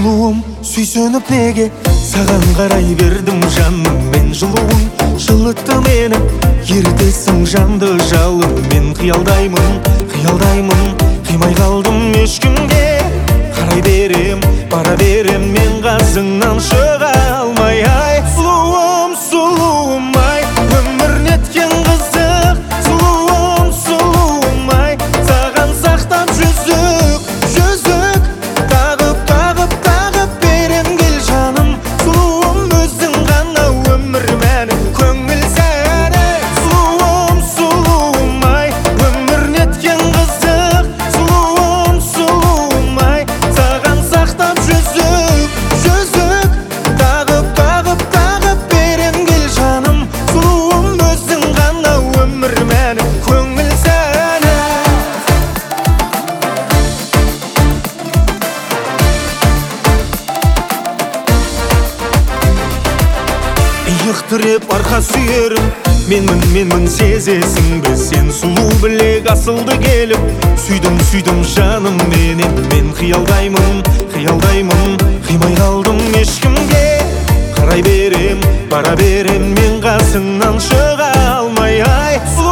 Сұлуым сүйсініп неге саған қарай бердім жаным мен, жылуың жылытты мені, ертесің жанды жалын. Мен қиялдаймын, қимай қалдым ешкімге, қарай берем, бара берем мен қасыңнан шыға алмай. Ай, сұлуым, сұлуым ай, өмір неткен қызық. Сұлуым, сұлуым ай, саған сақтап жүзік, жүзік тағып берем кел жаным. Сұлуым өзің ғана өмір мәні, көңіл сәні. Сұлуым, сұлуым ай, өмір неткен қызық. Сұлуым, сұлуым ай, саған сақтап жүзік, жүзік тағып берем кел жаным. Сұлуым өзің ғана өмір мәні, көңіл сәні. Иық тіреп арқа сүйерім, менмін сезесің бе сен? Сұлу білек асылды келіп, сүйдім жаным менен. Мен қиялдаймын, қимай қалдым ешкімге, қарай берем, бара берем мен қасыңнан шыға алмай. Ай,